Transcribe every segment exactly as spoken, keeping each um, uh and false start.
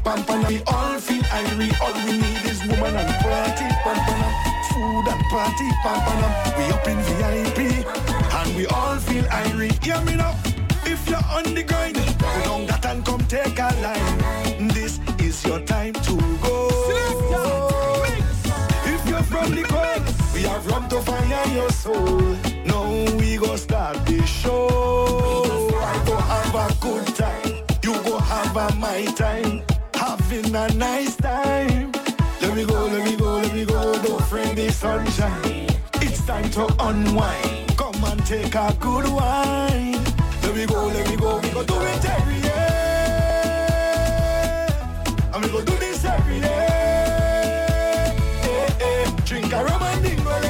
pampana. We all feel angry, all we need is woman and party, pampana. Food and party, pampana. We up in V I P, and we all feel angry. Hear me now. If you're on the grind, go down that and come take a line. This is your time to go. If you're from the cold, we have rum to fire your soul. Now we go start the show. I go have a good time, you go have a my time, having a nice time. Let me go, let me go, let me go, go friend the sunshine. It's time to unwind, come and take a good wine. Let me go, let me go, we go do it every day. And we go do this every day. Hey, hey. Drink a rum and dingole.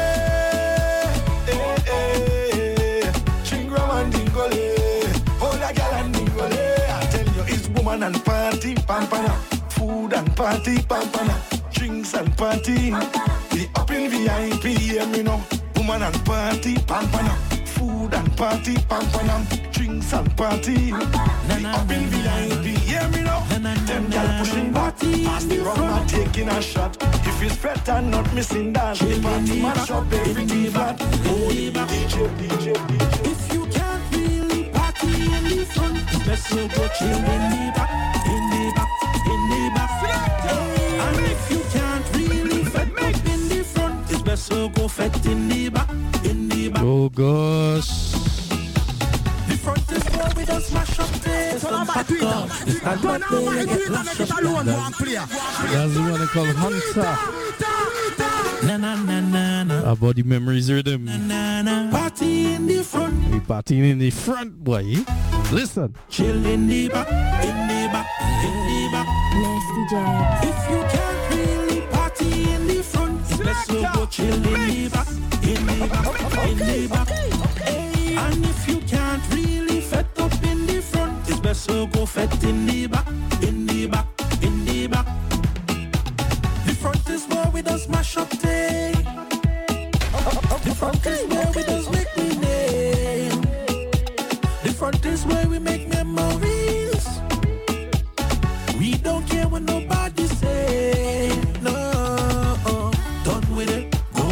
Hey, hey. Drink rum and dingole. Hold a gal and dingole. I tell you, it's woman and party, pampana. Food and party, pampana. Drinks and party. We up in V I P, hear me now. Woman and party, pampana. Food and party, pampanam, drinks and party. We up in V I P, hear me now. Them gal pushing back, pass the rum and taking a shot. If it's fret and not missing that, the party mash up everything flat. Oh, D J, D J, D J. If you can't really party in the front, it's best to go chill in the back, in the back, in the back. And if you can't really fet up in the front, it's best to go fet in the back. Oh gosh. The front is where we don't smash up there. Some pack up. It's not that they get flash up. That's the one they call Hunter. Na na na na na. Our body memories rhythm. Na na na. Party in the front. We partying in the front, boy. Listen. Chill in the back, in the back, in the back. Nasty Jazz. If you can't really party in the front, let's go chill in the back. In the back, in the back. Hey. And if you can't really fet up in the front, it's best to go fet in the back, in the back, in the back. The front is where we don't smash up day. The front is where we don't make me name. The front is where we make memories. We don't care what nobody say. No, done with it.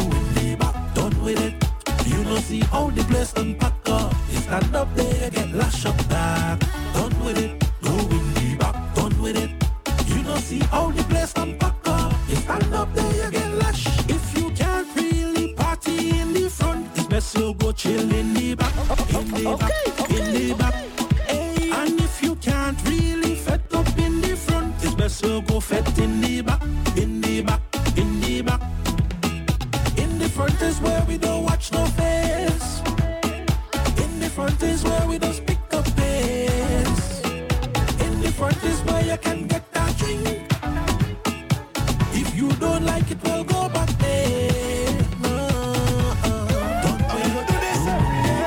See how the place unpack up. You stand up there, get lash up back. Done with it, go in the back. Done with it. You don't see how the place unpack up. You stand up there, you get lash. If you can't really party in the front, it's best to go chill in the back. In the back, in the back. Hey. And if you can't really fet up in the front, it's best to go fet in the back. In the back, in the back. In the front is where we don't watch no face. In the front is where we don't pick up pace. In the front is where you can get that drink. If you don't like it, well, go back there. No, uh, don't wait. Do this every day.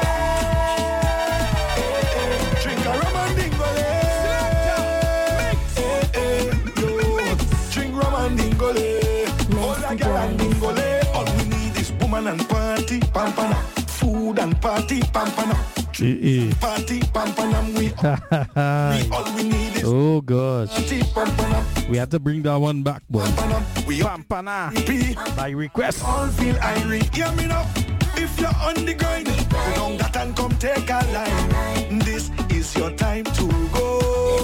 Drink a rum and dingole. Drink rum and dingole. All a gal and dingole. Woman and party, pampana. Food and party, pampana. E-e. Party, pampana. We, we all we need is oh gosh. party, pampana. We have to bring that one back, boy. Pampana. We Pampana. By request. all feel angry. Hear me now. If you're on the grind, go down that and come take a line. This is your time to go.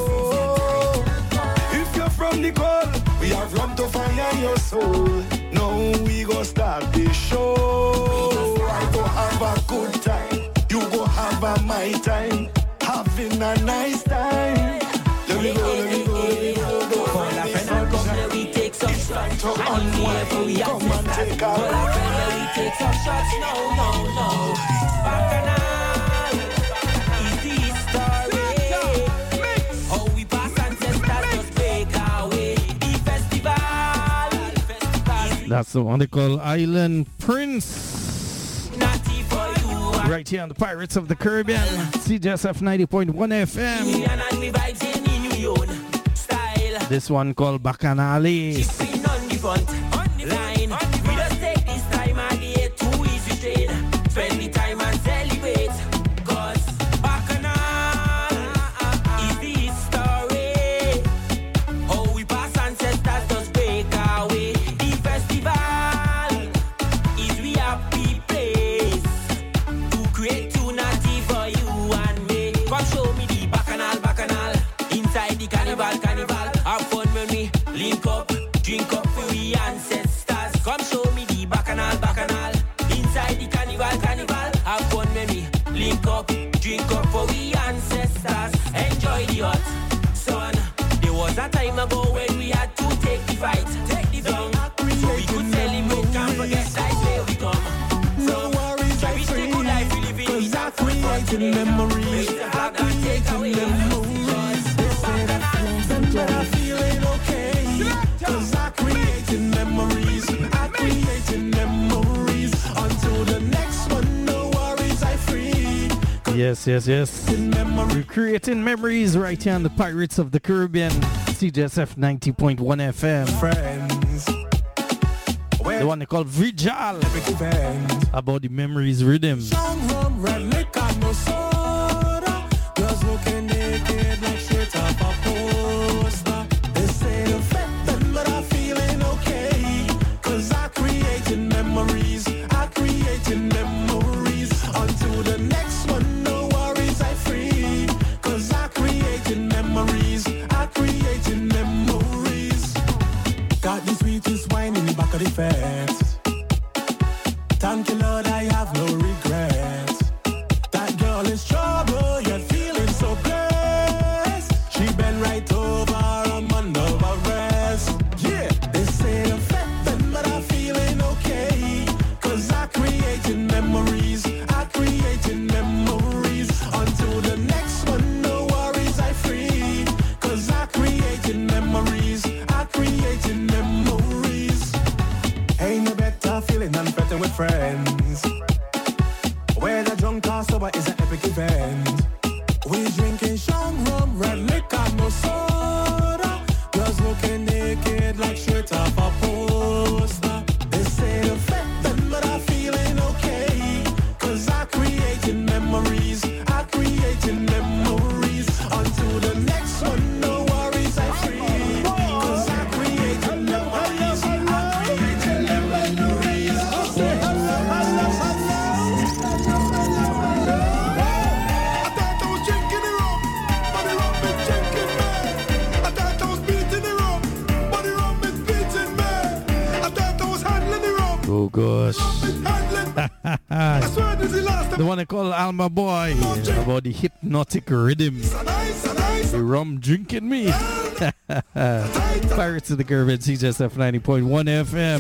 If you're from the cold, we have rum to fire your soul. Now we go start the show. I go have a good time, you go have a my time, having a nice time. Let me go, let me go, let me go, go. Call a friend and come here, we take some shots. to And unwind, if we come have and to take a call a friend and we take some shots. No, no, no. Bacchanal is the story. How we pass ancestors just break away. The festival. That's the one they call Island Prince. Naughty for you. Right here on the Pirates of the Caribbean. C J S F ninety point one F M. And we vibes in your own style. This one called Bacchanali. Keeping on the front line. We just take this time and day too easy trade. Spend the time and celebrate. Cause Bacchanal is the story. up, drink up for we ancestors. Enjoy the hot sun. There was a time ago when we had to take the fight, take the down, so we could celebrate and forget that where we come. So cherish the good life we live in. Cause I'm creating memories. I'm creating memories. But I'm feeling okay. Cause I'm creating memories. I'm creating memories. Until the next one, no worries, I free. Yes, yes, yes. We're creating memories right here on the Pirates of the Caribbean, C J S F ninety point one F M. Friends. The one they call Vijal. About the memories rhythm. Strong rum, red liquor, no soda. Girls looking naked like shit off a poster. They say the fat them, but I'm feeling okay. Cause I created memories. I created memories. Until the next one, no worries, I free. Cause I created memories. I created memories. Got the sweetest wine in the back of the fence. Thank you, Lord, I have no regrets. That girl is trouble, yet feeling so blessed. She been right over, I'm under arrest. Yeah, they say the fat them, but I'm feeling okay. Cause I created memories, I created memories. Until the next one, no worries, I free. Cause I created memories, I created memories. Ain't no better feeling than better with friends. Whether drunk or sober is an epic event. We drinking strong rum, red liquor, no soda. Girls looking naked like shit off a poster. They say the fat them, but I'm feeling okay. Cause I created memories, I created memories. Until the next one, no worries, I free. Cause I created memories, I created memories. Oh gosh. The one they call Alma Boy, about the hypnotic rhythm. The rum drinking me. Pirates of the Caribbean, C J S F ninety point one F M.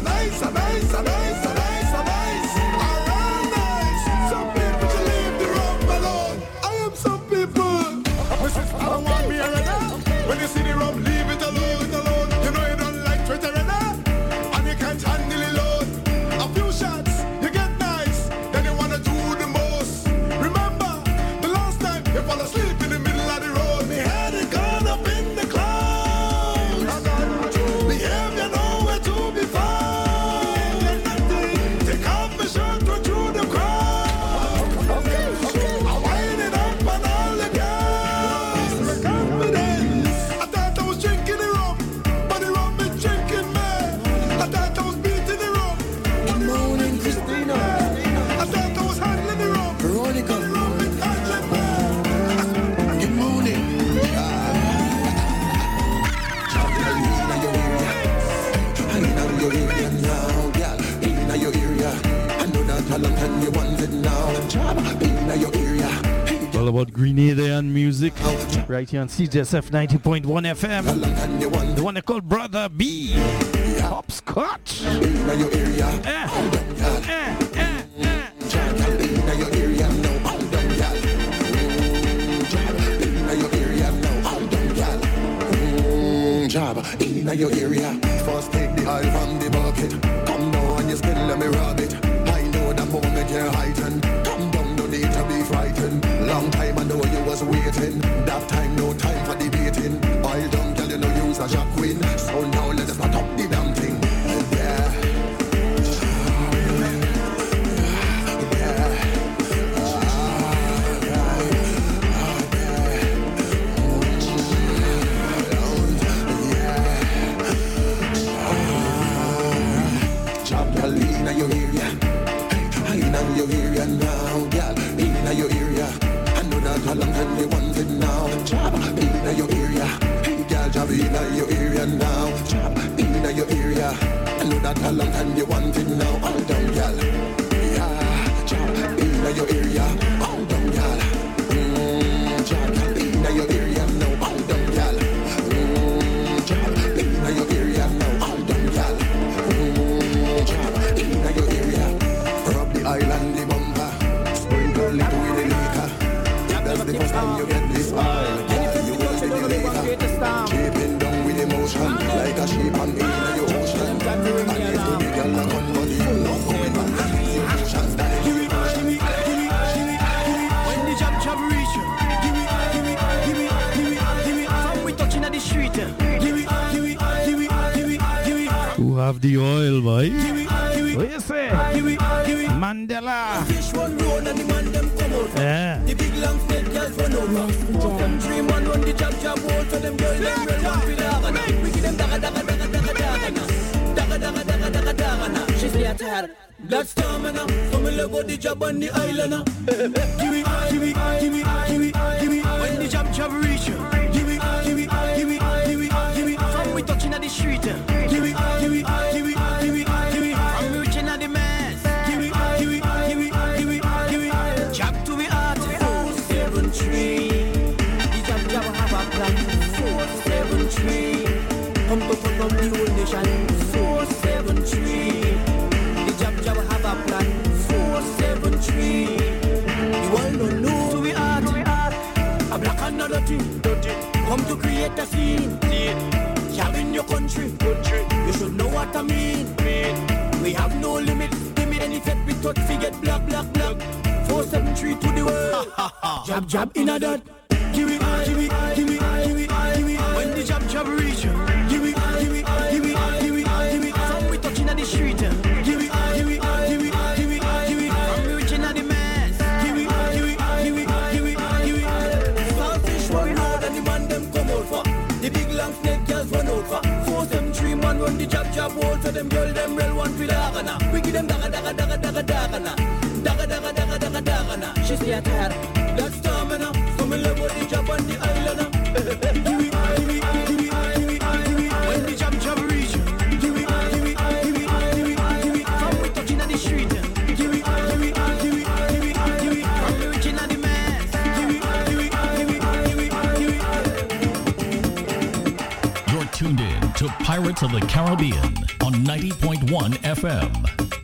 When you see the rum, leave it alone, alone. You know you don't like Twitter and and you can't handle it alone. A few shots, you get nice, then you wanna do the most. Remember, the last time you fall asleep in the middle of the road. Me had it gone up in the clouds. Behavior nowhere to be found. Take off the shirt, go through the crowd. I wind it up and all the girls. Confidence. I thought I was drinking the rum, but the rum is drinking me. I thought I was beating the rum. Good morning, Christina. I thought I was handling the rum. Veronica. The rum is handling me. Good morning. All about Grenadian music right here on C J S F ninety point one F M. The one they call Brother B. Hopscotch. Eh, eh, eh, eh. Job in your area. First take the oil from the bucket. Come down and you still let me rub it. I know the moment you're heightened. Come down, no need to be frightened. Long time I know you was waiting. That time, no time for debating. Oil down, girl, you know use a shock queen. So now let us not up the damn thing. Yeah. Your area, I know your area now, girl. In your area, I know that how long time you want it now. Job in your area, hey girl, job in your area now. Job in your area, I know that how long time you want it now. All down, girl. Yeah, job in your area, all down, girl. have the oil, boy. What you say? Mandela. Yeah. The big long state girls run over. Them dream one run the jab jab wall for them girls. Them girls want to dagana. We give them daga daga daga daga dagana. Daga daga daga daga dagana. She's there to her. Blood stamina. So me lego the jab on the island. Give me, give me, give me, give me, give me. When the jab jab reach you. Give me, give me, give me, give me, give me. From we touching at the street. Give me, give me, give me, give me, give me. From we reaching at the mass. Give me, give me, give me, give me, give me. Jab to me heart. Four seven three. The jab jab have a plan. Four seven three. Come to fuck up the whole nation. Four seven three. The jab jab have a plan. Four seven three. The world don't know to be art. A black and another thing. Come to create a scene. Jab in your country. You should know what I mean. We have no limit. Give me any effect we touch. We get black, black, black. Four seven three to the world. Jab jab in a dot. Give me, give me, give me, give me, give me. When the jab jab reach you. Give me, give me, give me, give me, give me. From we touching at the street. Give me, give me, give me, give me, give me. From we reaching at the mass. Give me, give me, give me, give me, give me. Starfish one road and the man them come out for. The big long snake girls run out for. Four seven three man run the jab jab wall for them girl them real one for dagana. We give them daga daga daga daga dagana. Daga daga daga daga dagana. She's there to her. That's stamina. So me level the jab on the island. Give me, give me, give me, give me, give me. When the jab jab reach you. Give me, give me, give me, give me, give me. From we touching at the street. Give me, give me, give me, give me, give me. From we reaching at the mass. Give me, give me, give me, give me, give me. You're tuned in to Pirates of the Caribbean on ninety point one F M.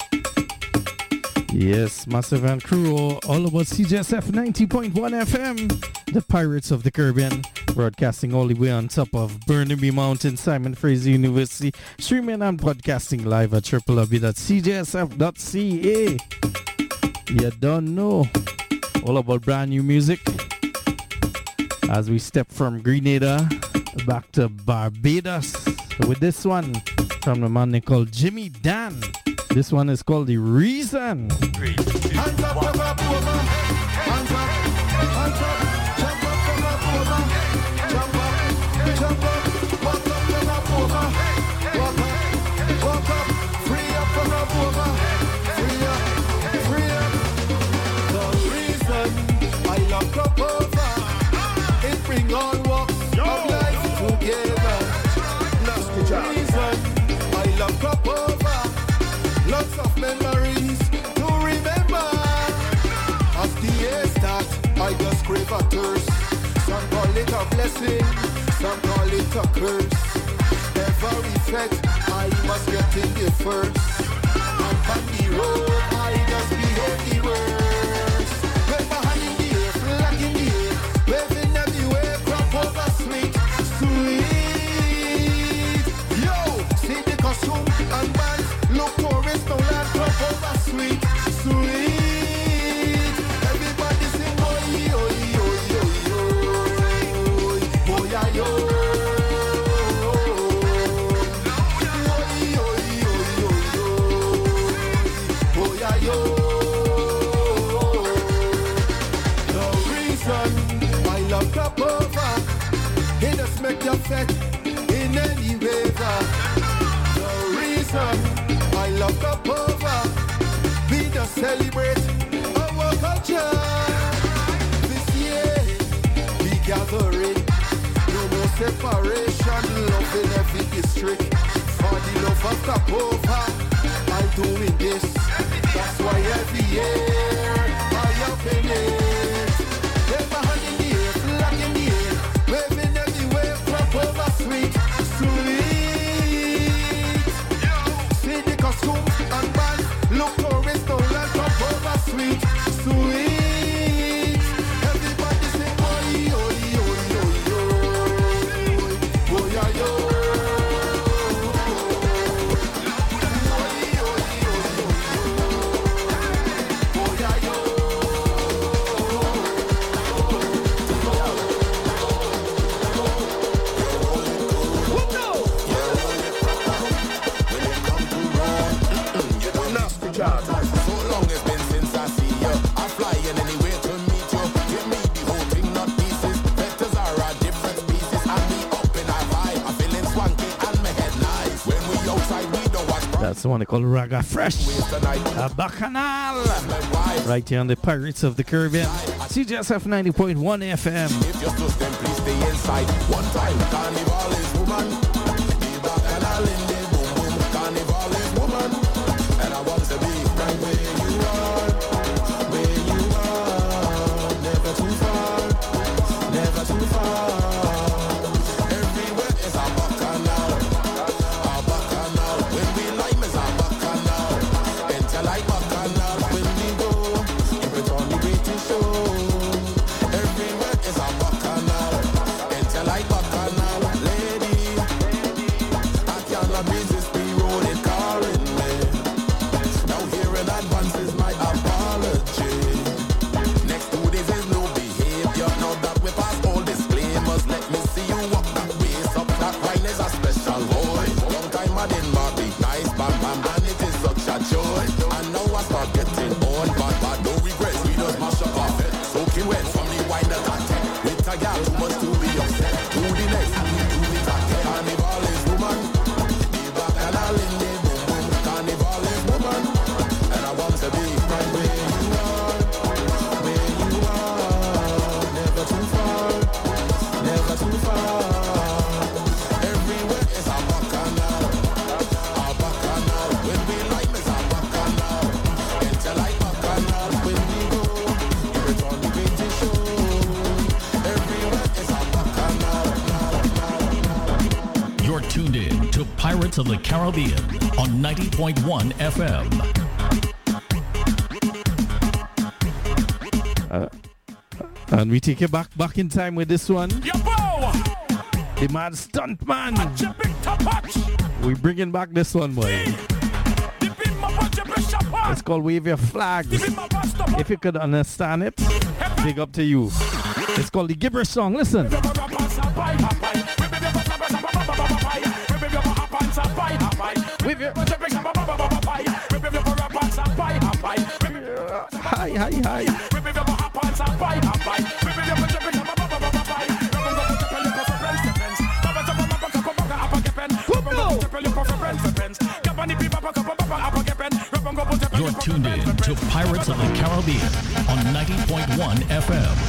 Yes, Massive and Crew, all about C J S F ninety point one F M, the Pirates of the Caribbean, broadcasting all the way on top of Burnaby Mountain, Simon Fraser University, streaming and broadcasting live at w w w dot c j s f dot c a. You don't know, all about brand new music, as we step from Grenada back to Barbados, with this one from the man they call Jimmy Dan. This one is called The Reason. Three, two, hands up, one. Hands up, hands up, hands up, jump up from up over, jump up, jump up, walk up from up over, walk up, walk up, free up from up over, free up, free up. The reason I love up over, it bring all walks of life together. The reason I love up over. Lots of memories to remember. As the year start, I just crave a thirst. Some call it a blessing, some call it a curse. Every effect, I must get in the first. And on the road, I just behave the worst. With my hand in the air, flag in the air, waving everywhere, crop over sweet, sweet. Yo, see the costume and bands. Look tourists, no land, crop over sweet, sweet. Everybody sing boy, yo, yo, yo, yo, boy, yo, yo, yo, yo, yo, boy, yo. The reason I love crop over, it just make you fat in any weather. The reason I love up over. We just celebrate our culture. This year we gathering. No more separation. Love in every district. For the love of Capova, I'm doing this. That's why every year I open it. Take my hand in the air, flag in the air, waving everywhere. Crop over sweet, sweet. See the costume and band, look tourist, no land, crop over sweet, sweet. Everybody sing boy, yo, yo, yo, yo, boy, yo, That's the one they call Raga Fresh. A Bacchanal. Right here on the Pirates of the Caribbean. C J S F ninety point one F M. If you're so then please stay inside. One time, Carnival is woman. The Bacchanal in the boom boom. Carnival is woman. And I want to be right where you are. Where you are. Never too far. Never too far. Everywhere is a Bacchanal. A Bacchanal. When we lime is a Bacchanal. Enter like Bacchanal. When we go, you put on the greatest show. Everywhere is a Bacchanal. Enter like Bacchanal. Lady, I cannot resist the rolling car in me. Now here in advance is my apology. Next two days is no behavior. Now that we pass all disclaimers, let me see you walk that waist up. That wine is a special boy. Long time I didn't marry. Nice bam bam, and it is such a joy. And now I start getting on, but but no regrets. We just mash up our head, soaking wet from the wine that I take. With a girl too much to be upset. To the next, to the back. Carnival is woman. The Bacchanal in the boom boom. Carnival is woman. And I want to be right where you are. Where you are. Never too far. Never too far. Everywhere is a Bacchanal. A Bacchanal. When we like is a Bacchanal. Enter like Bacchanal. When we go, you return the greatest show. Everywhere is a Bacchanal. You're tuned in to Pirates of the Caribbean on ninety point one F M. And we take you back back in time with this one. Yo, bow! The mad stuntman. Punch a big top punch. We bringing back this one, boy. Dip in my punch a pressure punch. It's called Wave Your Flags. Dip in my punch the punch. If you could understand it, big up to you. It's called the Gibberish song. Listen. Wave your hi, hi, hi. You're tuned in to Pirates of the Caribbean on ninety point one F M.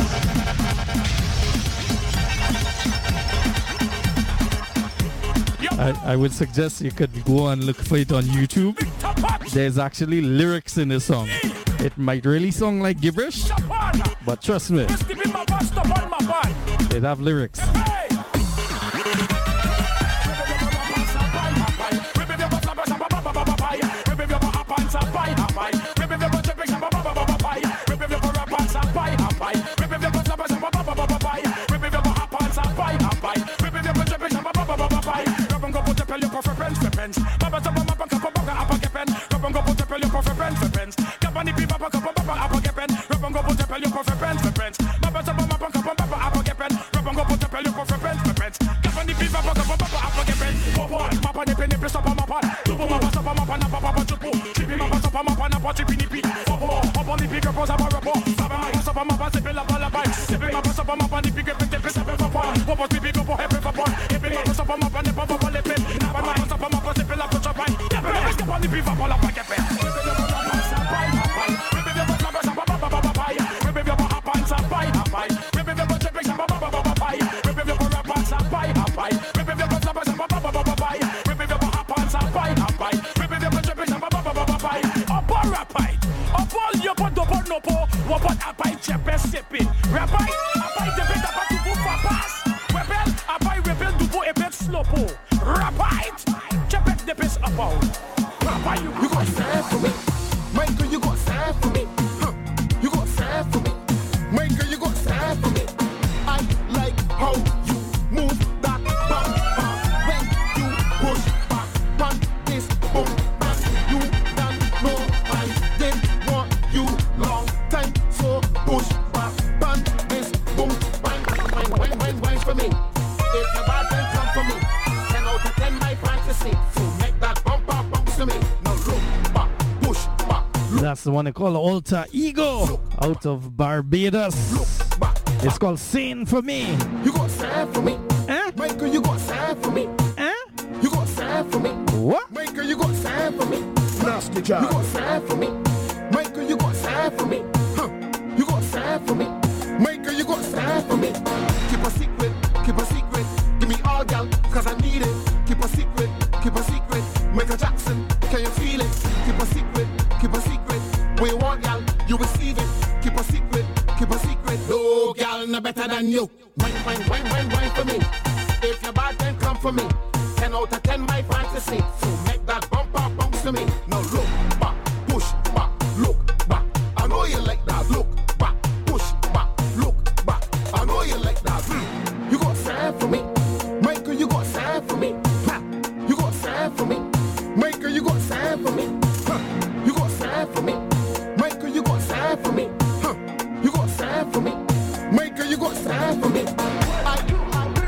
I, I would suggest you could go and look for it on YouTube. There's actually lyrics in the song. It might really sound like gibberish, but trust me, it have lyrics. That's the one they call Alter Ego out of Barbados. It's called Sing for Me. You got sad for me. Eh? Michael, you got sad for me. Eh? You got sad for me. What? Michael, you got sad for me. Nasty job. You got side for me. Michael, you got side for me. Huh? You got side for me. Michael, you got side for me. Keep a secret, keep a secret. Give me all, gal, cause I need it. Keep a secret, keep a secret. Michael Jackson, can you feel it? Keep a secret, keep a secret. When you want, gal, you receive it. Keep a secret, keep a secret. No, gal, no better than you. Wine, wine, wine, wine, wine for me. If you're bad, then come for me. Ten out of ten, my fantasy. So make that bumper bounce to me. Now look back, push back, look back. I know you like that. Look back, push back, look back. I know you like that. Mm. You got side for me, Michael. You got side for me. Ha. You got side for me, Michael. You got side for me. Huh. You got side for me, Michael. You got side for me. Huh. You got side for me, Michael. You got side for me. I do.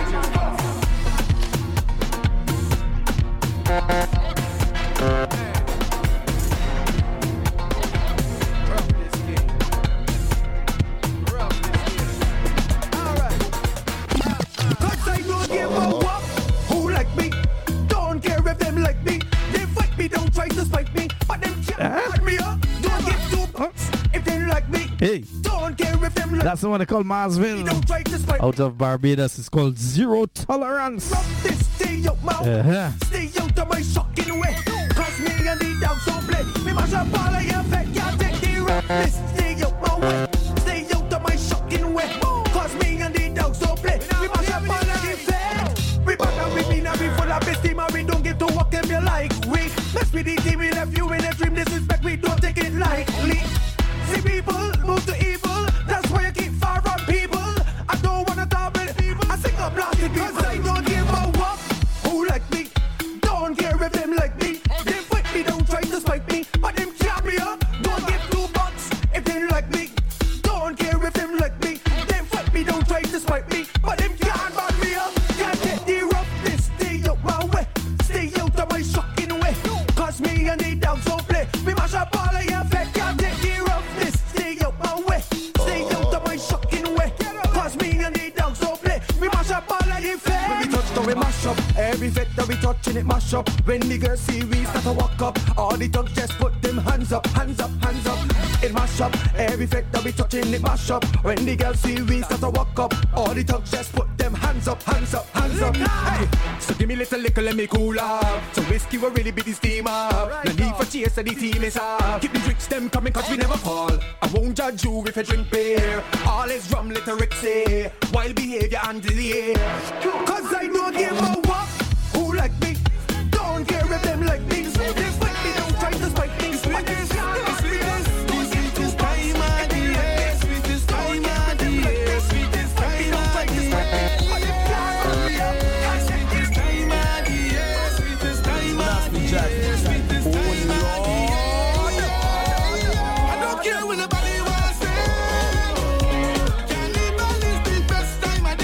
Hey, don't care if them like that's the one they call Marsville. Out of Barbados, it's called Zero Tolerance. this, stay out my Uh-huh. Stay out of my shocking way. Cause me and the down so play. Me mash up all of your fake, y'all take the rock. This, stay out my way. Stay out of my shocking way. Cause me and the down so play. Me mash up all of the fake. We back and we mean and we full of best team and we don't get to walk them you like. We mess with the team, we left you in a dream. Disrespect, we don't take it lightly. See people move to evil. That's why you keep far from people. I don't wanna talk with people. I sing a blasted people. Cause I don't give a fuck who like me. Don't care if them like me. They fight me, don't try to spite me. But them can't be up. Don't give two bucks if they like me. Don't care if them like me. They fight me, don't try to spite me. But them can't back me up. Can't get the roughness. Stay out my way. Stay out of my shocking way. Cause me and they down so play. We mash up all of your fake. Can't take the roughness. Stay out my way. Stay out of my shocking way. Cause me and they down so play. We mash up all of the fake. When we touch down, we mash up. Every vet that we touching it mash up. When the girls see we start to walk up, all the thugs just put them hands up, hands up, hands up. It mash up. Every vet that we touching it mash up. When the girls see we start to walk up, all the thugs just put them hands up, hands up, hands up. Hey, so give me little liquor, let me cool up. So whiskey will really be the steam up. No need for cheers, so the team is up. Keep the drinks them coming cause we never fall. I won't judge you if you drink beer. All is rum, little Rixie. Wild behavior under the air. Cause I don't give a fuck who like me. Don't care if them like me. They fight me, don't try to spite me. But they can't back me up. Sweetest time of the year. Sweetest time of the year. Sweetest time of the year. But they can't back me up. Sweetest time of the year. Sweetest time of the year. Sweetest time of the year. I don't care what nobody wants to say. Cannibal is the best time of the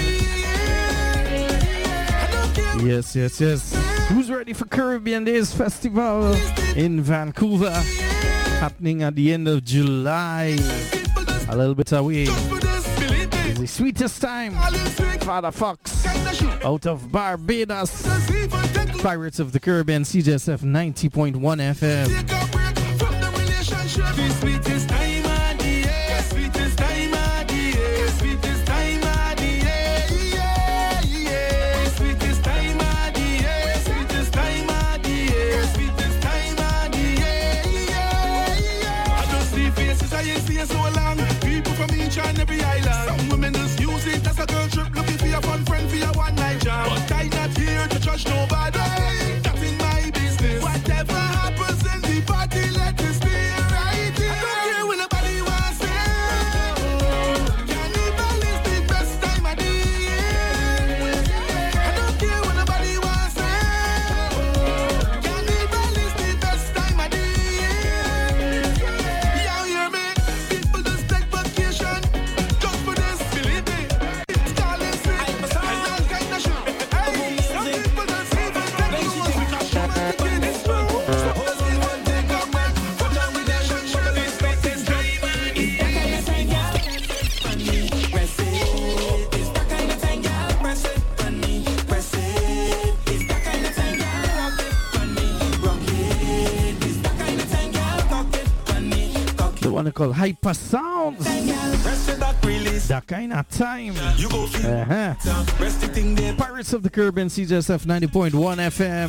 year. I don't care. Yes, yes, yes. Who's ready for Caribbean Days Festival in Vancouver? Happening at the end of July. A little bit away. It's the sweetest time. Father Fox out of Barbados. Pirates of the Caribbean, C J S F ninety point one F M. Sweetest time of the year. Sweetest time of the year. Sweetest time of the year. Yeah, yeah. Sweetest time of the year. Sweetest time of the year. Sweetest time of the year. Yeah, yeah. I just see faces I ain't seen so long. People from each and every island. Some women just use it as a girl trip, looking for your fun friend for your one night job. But I'm not here to judge nobody. That's in my business. Whatever happens in the party, let us be right here. I don't care what one called Hyper Sounds. That kind of time. Uh-huh. Pirates of the Caribbean, C J S F ninety point one F M.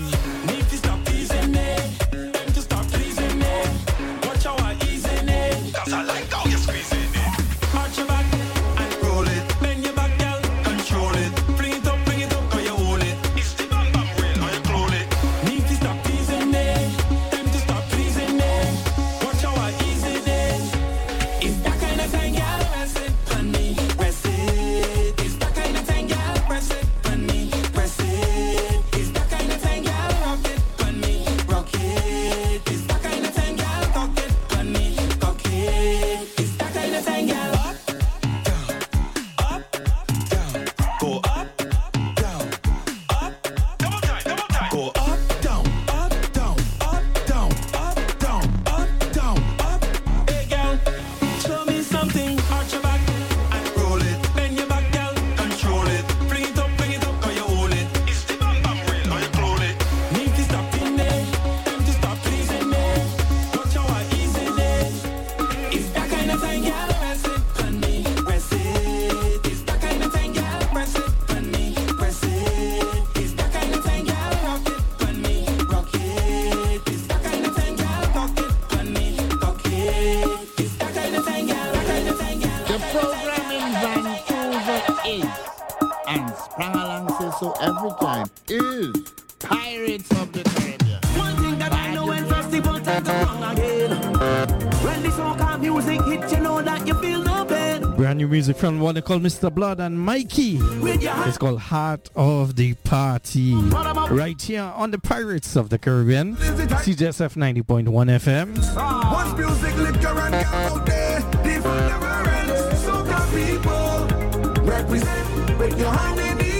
Music from one called Mister Blood and Mikey. It's called Heart of the Party. Right here on the Pirates of the Caribbean, C J S F ninety point one F M. Once music, liquor, and out there, different never ends. So can people represent with your hand in the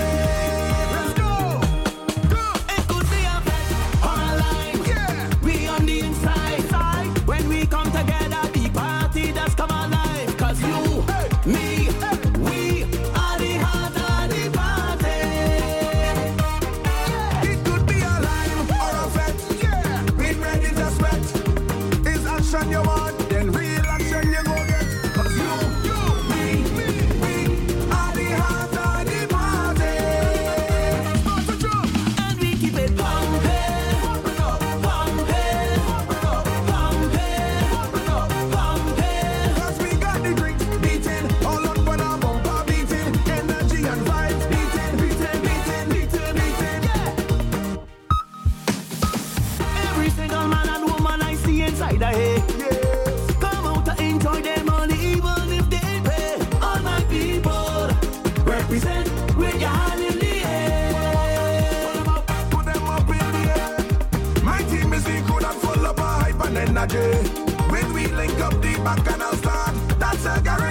air. Let's go. Go. It could be a bet or a line. Yeah. We on the inside. Side. When we come together, the party does come alive. Cause you, me, we are the heart of the party. It could be a line or a vet. Yeah. We ready to sweat. Is action you want? Then real action you go get. Cause you, you, me, me, we are the heart of the party. And we keep it pumping, pumping, pumping, pumping. Cause we got the drinks beating, all up when our bumper beating, energy and vibes beating, beating, beating, beating, beating, yeah. Every single man and woman I see inside the head, yes. Come out to enjoy their money even if they pay. All my people represent with your hand in the air. Put them up in the air. My team is good and full of hype and energy. When we link up the bacchanal stand, that's a guarantee.